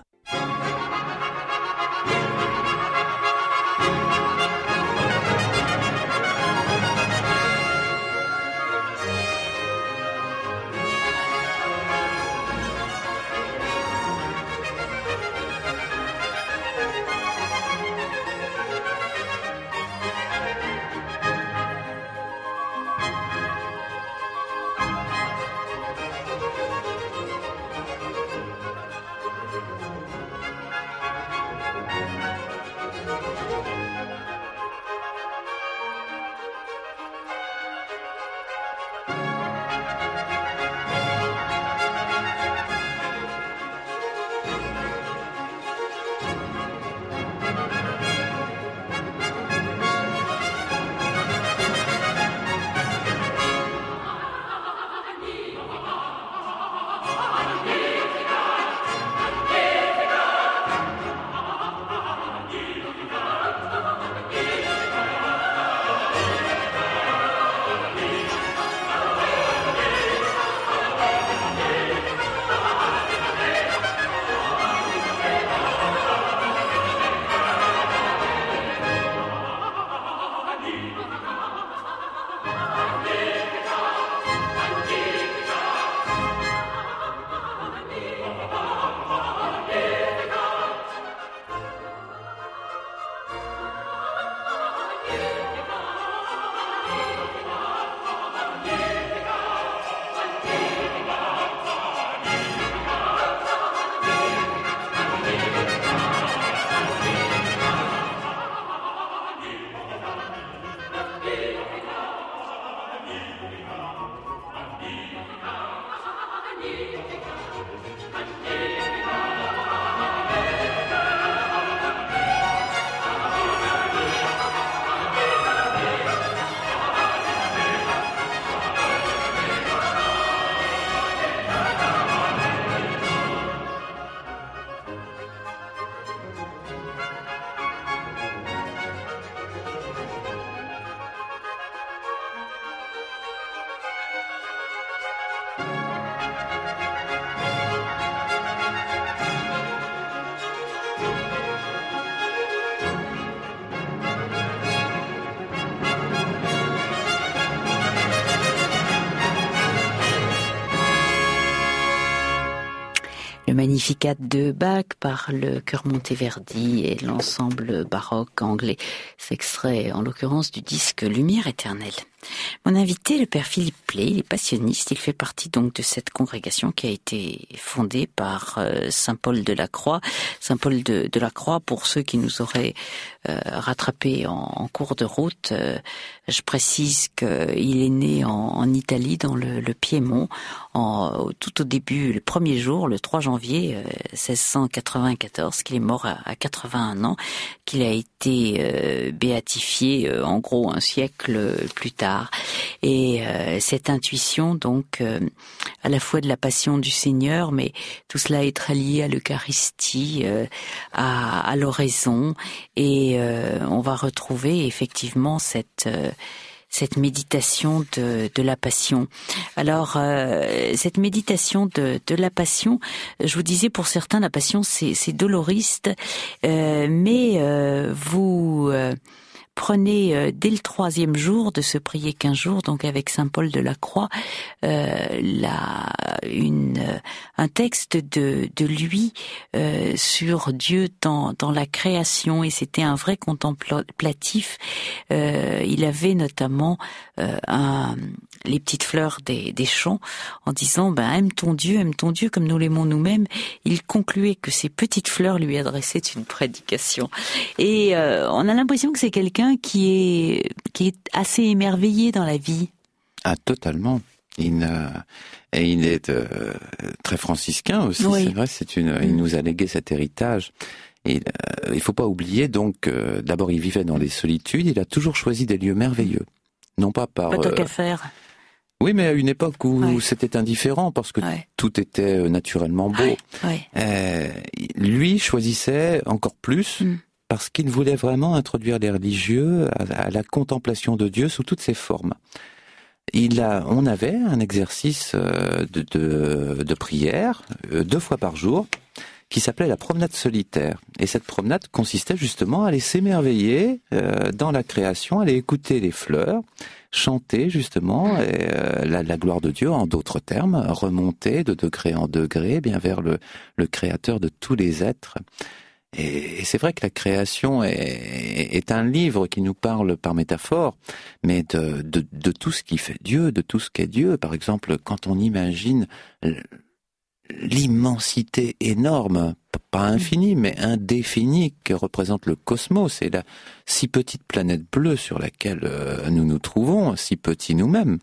Le Magnificat de Bach par le chœur Monteverdi et l'ensemble baroque anglais. C'est extrait en l'occurrence du disque Lumière éternelle. Mon invité, le père Philippe Plé, il est passionniste, il fait partie donc de cette congrégation qui a été fondée par euh, Saint Paul de la Croix. Saint Paul de, de la Croix, pour ceux qui nous auraient euh, rattrapés en, en cours de route, euh, je précise qu'il est né en, en Italie, dans le, le Piémont, en, tout au début, le premier jour, le trois janvier euh, seize cent quatre-vingt-quatorze, qu'il est mort à, à quatre-vingt-un ans, qu'il a été euh, béatifié euh, en gros un siècle plus tard. Et euh, cette intuition, donc, euh, à la fois de la passion du Seigneur, mais tout cela est très lié à l'Eucharistie, euh, à, à l'oraison, et euh, on va retrouver effectivement cette euh, cette méditation de, de la passion. Alors, euh, cette méditation de, de la passion, je vous disais, pour certains, la passion, c'est, c'est doloriste, euh, mais euh, vous... Euh, Prenez euh, dès le troisième jour de ce prier quinze jours, donc avec Saint Paul de la Croix, euh, la, une, euh, un texte de, de lui euh, sur Dieu dans, dans la création, et c'était un vrai contemplatif. Euh, il avait notamment euh, un, les petites fleurs des, des champs, en disant ben, « Aime ton Dieu, aime ton Dieu comme nous l'aimons nous-mêmes ». Il concluait que ces petites fleurs lui adressaient une prédication. Et euh, on a l'impression que c'est quelqu'un qui est qui est assez émerveillé dans la vie. Ah, totalement. Il, euh, et il est euh, très franciscain aussi. Oui. C'est vrai. C'est une. Il nous a légué cet héritage. Et euh, il faut pas oublier donc. Euh, d'abord, il vivait dans les solitudes. Il a toujours choisi des lieux merveilleux, non pas par. Pas tant euh, qu'à faire. Oui, mais à une époque où ouais. c'était indifférent parce que ouais. tout était naturellement beau. Ouais. Ouais. Euh, lui choisissait encore plus. Mm. Parce qu'il voulait vraiment introduire les religieux à, à la contemplation de Dieu sous toutes ses formes. Il a, on avait un exercice de, de, de prière deux fois par jour qui s'appelait la promenade solitaire. Et cette promenade consistait justement à aller s'émerveiller euh, dans la création, à aller écouter les fleurs, chanter justement et, euh, la, la gloire de Dieu, en d'autres termes, remonter de degré en degré bien vers le, le créateur de tous les êtres. Et c'est vrai que la création est, est un livre qui nous parle par métaphore, mais de, de, de tout ce qui fait Dieu, de tout ce qu'est Dieu. Par exemple, quand on imagine l'immensité énorme, pas infinie, mais indéfinie que représente le cosmos et la si petite planète bleue sur laquelle euh, nous nous trouvons, si petits nous-mêmes.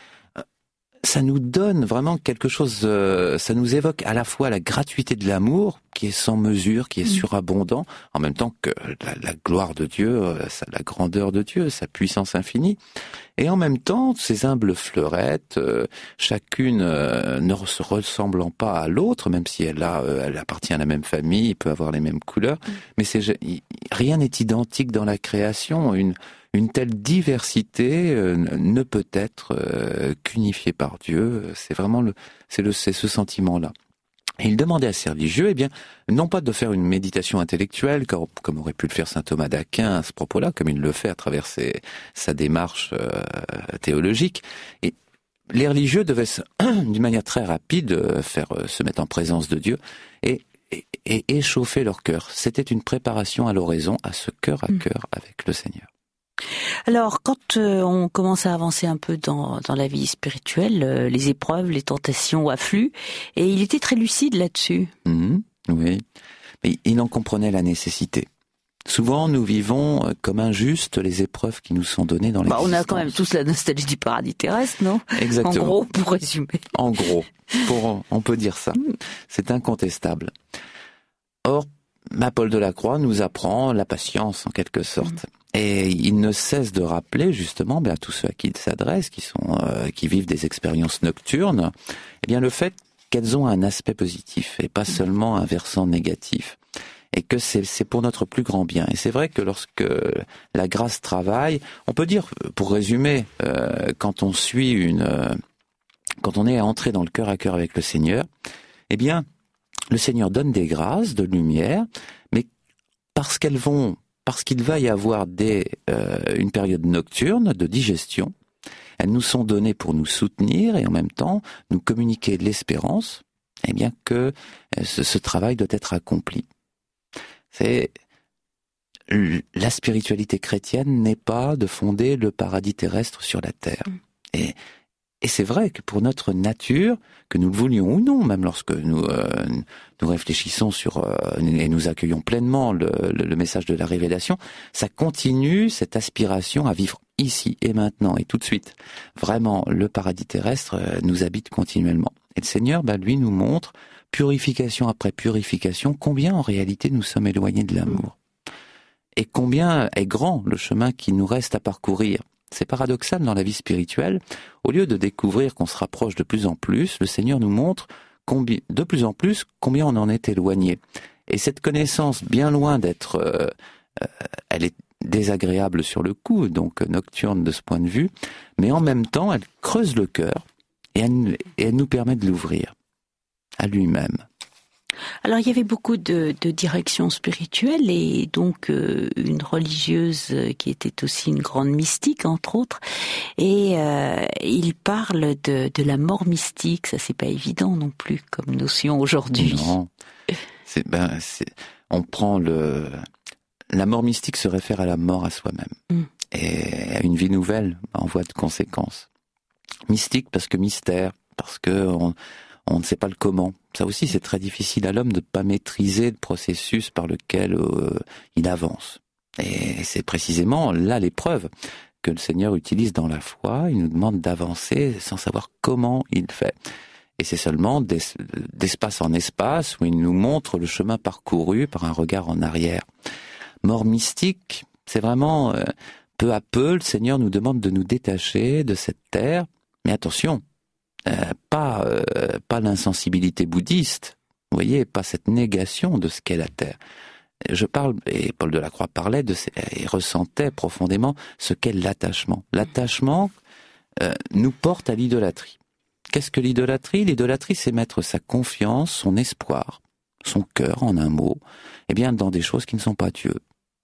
Ça nous donne vraiment quelque chose, euh, ça nous évoque à la fois la gratuité de l'amour, qui est sans mesure, qui est surabondant, en même temps que la, la gloire de Dieu, euh, la grandeur de Dieu, sa puissance infinie, et en même temps, ces humbles fleurettes, euh, chacune euh, ne se ressemblant pas à l'autre, même si elle, a, euh, elle appartient à la même famille, peut avoir les mêmes couleurs, mmh. mais c'est, rien n'est identique dans la création, une Une telle diversité euh, ne peut être euh, qu'unifiée par Dieu. C'est vraiment le, c'est le, c'est ce sentiment-là. Et il demandait à ces religieux, eh bien, non pas de faire une méditation intellectuelle, comme, comme aurait pu le faire saint Thomas d'Aquin à ce propos-là, comme il le fait à travers ses, sa démarche euh, théologique. Et les religieux devaient, d'une manière très rapide, faire euh, se mettre en présence de Dieu et, et, et échauffer leur cœur. C'était une préparation à l'oraison, à ce cœur à cœur avec le Seigneur. Alors, quand euh, on commence à avancer un peu dans, dans la vie spirituelle, euh, les épreuves, les tentations affluent, et il était très lucide là-dessus. Mmh, oui, mais il en comprenait la nécessité. Souvent, nous vivons comme injustes les épreuves qui nous sont données dans l'existence. Bah, on a quand même tous la nostalgie du paradis terrestre, non ? Exactement. En gros, pour résumer. En gros, pour, on peut dire ça. C'est incontestable. Or, Paul Delacroix nous apprend la patience, en quelque sorte. Mmh. Et il ne cesse de rappeler justement ben, à tous ceux à qui il s'adresse, qui sont, euh, qui vivent des expériences nocturnes, eh bien le fait qu'elles ont un aspect positif et pas seulement un versant négatif, et que c'est, c'est pour notre plus grand bien. Et c'est vrai que lorsque la grâce travaille, on peut dire, pour résumer, euh, quand on suit une, euh, quand on est entré dans le cœur à cœur avec le Seigneur, eh bien le Seigneur donne des grâces, de lumière, mais parce qu'elles vont Parce qu'il va y avoir des, euh, une période nocturne de digestion, elles nous sont données pour nous soutenir et en même temps nous communiquer de l'espérance, eh bien que ce, ce travail doit être accompli. C'est la spiritualité chrétienne n'est pas de fonder le paradis terrestre sur la terre. Et, et c'est vrai que pour notre nature, que nous le voulions ou non, même lorsque nous euh, nous réfléchissons sur euh, et nous accueillons pleinement le, le, le message de la révélation, ça continue cette aspiration à vivre ici et maintenant et tout de suite. Vraiment, le paradis terrestre euh, nous habite continuellement. Et le Seigneur, bah, lui, nous montre, purification après purification, combien en réalité nous sommes éloignés de l'amour. Et combien est grand le chemin qui nous reste à parcourir. C'est paradoxal dans la vie spirituelle. Au lieu de découvrir qu'on se rapproche de plus en plus, le Seigneur nous montre combien, de plus en plus combien on en est éloigné. Et cette connaissance, bien loin d'être... Euh, euh, elle est désagréable sur le coup, donc nocturne de ce point de vue, mais en même temps, elle creuse le cœur et elle, et elle nous permet de l'ouvrir à lui-même. Alors il y avait beaucoup de, de directions spirituelles et donc euh, une religieuse qui était aussi une grande mystique entre autres, et euh, il parle de, de la mort mystique. Ça c'est pas évident non plus comme notion aujourd'hui. Non, c'est, ben, c'est, on prend le la mort mystique se réfère à la mort à soi-même mm. et à une vie nouvelle en voie de conséquence. Mystique parce que mystère, parce que on, on ne sait pas le comment. Ça aussi, c'est très difficile à l'homme de ne pas maîtriser le processus par lequel euh, il avance. Et c'est précisément là l'épreuve que le Seigneur utilise dans la foi. Il nous demande d'avancer sans savoir comment il fait. Et c'est seulement d'es- d'espace en espace où il nous montre le chemin parcouru par un regard en arrière. Mort mystique, c'est vraiment euh, peu à peu, le Seigneur nous demande de nous détacher de cette terre. Mais attention, Euh, pas euh, pas l'insensibilité bouddhiste, vous voyez, pas cette négation de ce qu'est la terre. Je parle, et Paul Delacroix parlait de, et ressentait profondément ce qu'est l'attachement. L'attachement euh, nous porte à l'idolâtrie. Qu'est-ce que l'idolâtrie ? L'idolâtrie, c'est mettre sa confiance, son espoir, son cœur, en un mot, eh bien, dans des choses qui ne sont pas Dieu.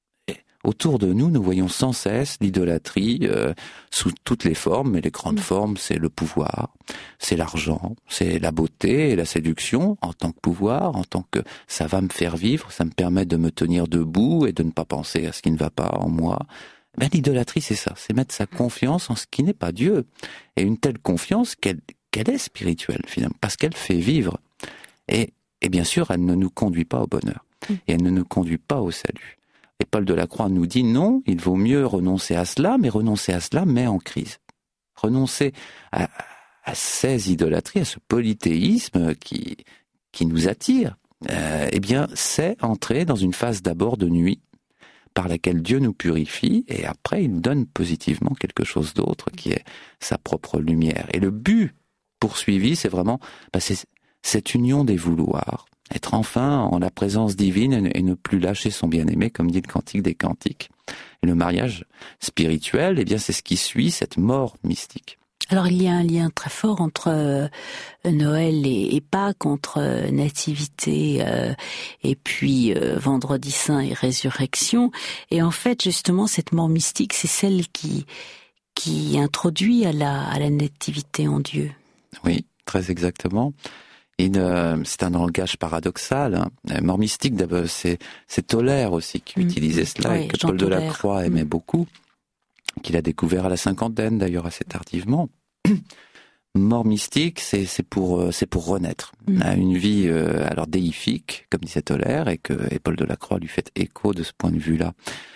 Autour de nous, nous voyons sans cesse l'idolâtrie euh, sous toutes les formes, mais les grandes formes, c'est le pouvoir, c'est l'argent, c'est la beauté et la séduction en tant que pouvoir, en tant que ça va me faire vivre, ça me permet de me tenir debout et de ne pas penser à ce qui ne va pas en moi. Ben, l'idolâtrie, c'est ça, c'est mettre sa confiance en ce qui n'est pas Dieu. Et une telle confiance qu'elle, qu'elle est spirituelle, finalement, parce qu'elle fait vivre. Et, et bien sûr, elle ne nous conduit pas au bonheur. Mmh. Et elle ne nous conduit pas au salut. Et Paul de la Croix nous dit non, il vaut mieux renoncer à cela, mais renoncer à cela, mais en crise. Renoncer à, à ces idolâtries, à ce polythéisme qui, qui nous attire, euh, eh bien, c'est entrer dans une phase d'abord de nuit, par laquelle Dieu nous purifie, et après il donne positivement quelque chose d'autre, qui est sa propre lumière. Et le but poursuivi, c'est vraiment bah, c'est cette union des vouloirs, être enfin en la présence divine et ne plus lâcher son bien-aimé, comme dit le Cantique des Cantiques. Et le mariage spirituel, eh bien, c'est ce qui suit cette mort mystique. Alors il y a un lien très fort entre euh, Noël et, et Pâques, entre euh, Nativité euh, et puis euh, Vendredi Saint et Résurrection. Et en fait, justement, cette mort mystique, c'est celle qui qui introduit à la à la Nativité en Dieu. Oui, très exactement. Une, euh, c'est un langage paradoxal. Hein. Mort mystique, d'abord, c'est c'est Tolaire aussi qui mmh. utilisait cela, oui, et que Jean Paul Tolaire. de la Croix aimait mmh. beaucoup, qu'il a découvert à la cinquantaine, d'ailleurs assez tardivement. Mort mystique, c'est c'est pour c'est pour renaître mmh. à une vie euh, alors déifique, comme disait Tolaire, et que et Paul de la Croix lui fait écho de ce point de vue-là.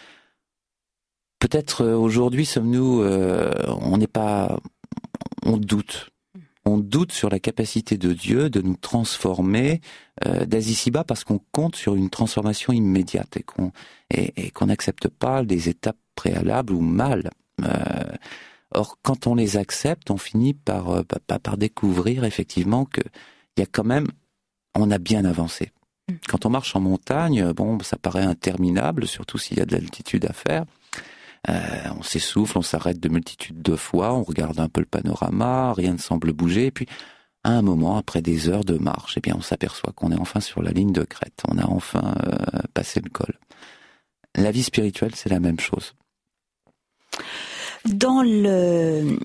Peut-être euh, aujourd'hui sommes-nous, euh, on n'est pas, on doute. On doute sur la capacité de Dieu de nous transformer euh, dès ici-bas parce qu'on compte sur une transformation immédiate et qu'on et, et qu'on n'accepte pas des étapes préalables ou mal. Euh, or, quand on les accepte, on finit par, euh, par, par découvrir effectivement que il y a quand même, on a bien avancé. Quand on marche en montagne, bon, ça paraît interminable, surtout s'il y a de l'altitude à faire. Euh, on s'essouffle, on s'arrête de multitudes de fois, on regarde un peu le panorama, rien ne semble bouger, et puis à un moment, après des heures de marche, eh bien, on s'aperçoit qu'on est enfin sur la ligne de crête, on a enfin euh, passé le col. La vie spirituelle, c'est la même chose. Dans le,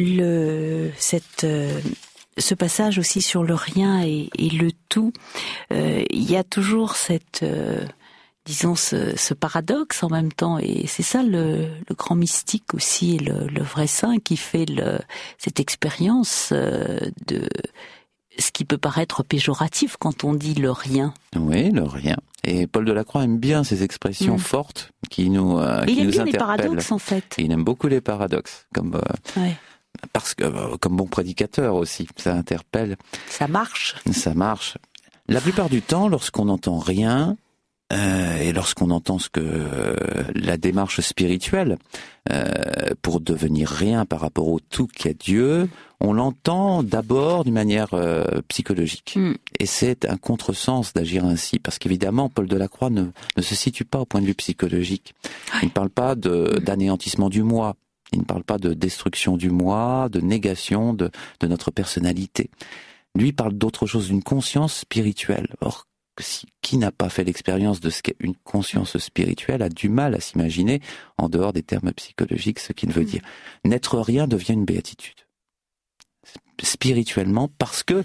le cette euh, ce passage aussi sur le rien et, et le tout, euh, il y a toujours cette euh, disons ce, ce paradoxe en même temps, et c'est ça le, le grand mystique aussi, le, le vrai saint qui fait le, cette expérience euh, de ce qui peut paraître péjoratif quand on dit le rien. Oui, le rien. Et Paul de la Croix aime bien ces expressions mmh. fortes qui nous euh, qui il aime nous bien interpellent. Les paradoxes en fait. Et il aime beaucoup les paradoxes, comme euh, ouais. parce que euh, comme bon prédicateur aussi, ça interpelle. Ça marche. Ça marche. La plupart du temps, lorsqu'on n'entend rien. Euh, et lorsqu'on entend ce que euh, la démarche spirituelle euh, pour devenir rien par rapport au tout qu'est Dieu, on l'entend d'abord d'une manière euh, psychologique. Mm. Et c'est un contresens d'agir ainsi, parce qu'évidemment, Paul de la Croix ne, ne se situe pas au point de vue psychologique. Il ne parle pas de, d'anéantissement du moi, il ne parle pas de destruction du moi, de négation de, de notre personnalité. Lui il parle d'autre chose, d'une conscience spirituelle. Or, Si, qui n'a pas fait l'expérience de ce qu'est une conscience spirituelle a du mal à s'imaginer, en dehors des termes psychologiques, ce qu'il veut dire. N'être rien devient une béatitude. Spirituellement, parce que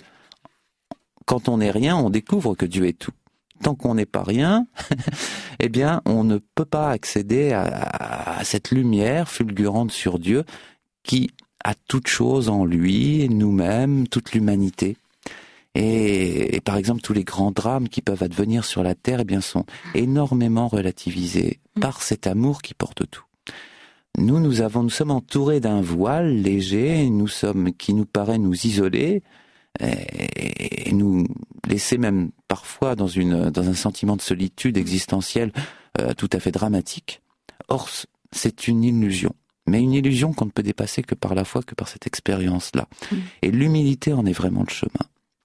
quand on n'est rien, on découvre que Dieu est tout. Tant qu'on n'est pas rien, eh bien, on ne peut pas accéder à, à cette lumière fulgurante sur Dieu qui a toute chose en lui, nous-mêmes, toute l'humanité. Et, et par exemple, tous les grands drames qui peuvent advenir sur la terre, eh bien, sont énormément relativisés par cet amour qui porte tout. Nous, nous avons, nous sommes entourés d'un voile léger, nous sommes, qui nous paraît nous isoler, et, et nous laisser même parfois dans une, dans un sentiment de solitude existentielle euh, tout à fait dramatique. Or, c'est une illusion. Mais une illusion qu'on ne peut dépasser que par la foi, que par cette expérience-là. Mmh. Et l'humilité en est vraiment le chemin.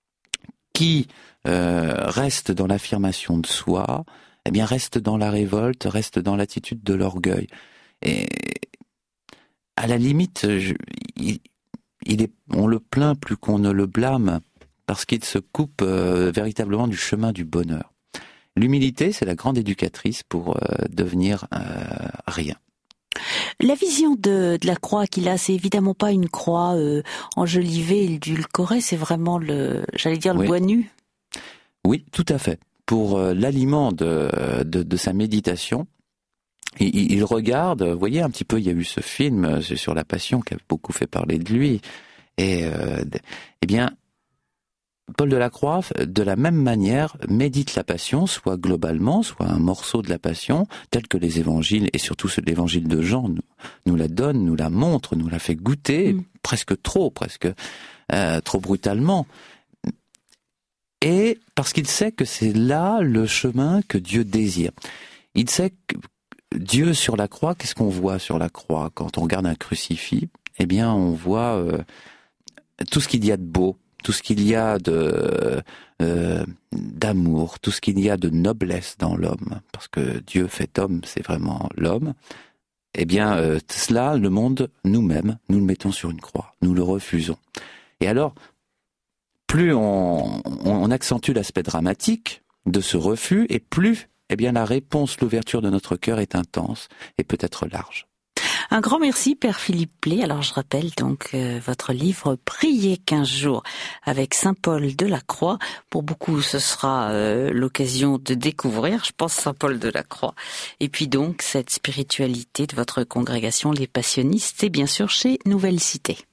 Qui euh, reste dans l'affirmation de soi, eh bien reste dans la révolte, reste dans l'attitude de l'orgueil. Et à la limite, je, il, il est, on le plaint plus qu'on ne le blâme, parce qu'il se coupe euh, véritablement du chemin du bonheur. L'humilité, c'est la grande éducatrice pour euh, devenir euh, rien. La vision de, de la croix qu'il a, c'est évidemment pas une croix euh, enjolivée, édulcorée, c'est vraiment le, j'allais dire, le oui. bois nu. Oui, tout à fait. Pour euh, l'aliment de, de, de sa méditation, il, il regarde, vous voyez un petit peu, il y a eu ce film sur la Passion qui a beaucoup fait parler de lui, et euh, eh bien, Paul Delacroix, de la même manière, médite la Passion, soit globalement, soit un morceau de la Passion, tel que les évangiles, et surtout l'évangile de Jean, nous, nous la donne, nous la montre, nous la fait goûter, mmh. presque trop, presque euh, trop brutalement. Et parce qu'il sait que c'est là le chemin que Dieu désire. Il sait que Dieu sur la croix, qu'est-ce qu'on voit sur la croix? Quand on regarde un crucifix, eh bien on voit euh, tout ce qu'il y a de beau, tout ce qu'il y a de euh, d'amour, tout ce qu'il y a de noblesse dans l'homme, parce que Dieu fait homme, c'est vraiment l'homme. Eh bien, euh, cela, le monde, nous-mêmes, nous le mettons sur une croix, nous le refusons. Et alors, plus on, on accentue l'aspect dramatique de ce refus, et plus, eh bien, la réponse, l'ouverture de notre cœur est intense et peut-être large. Un grand merci, Père Philippe Plé. Alors, je rappelle donc euh, votre livre « Prier quinze jours » avec Saint Paul Delacroix. Pour beaucoup, ce sera euh, l'occasion de découvrir, je pense, Saint Paul Delacroix. Et puis donc, cette spiritualité de votre congrégation, les Passionnistes, et bien sûr chez Nouvelle Cité.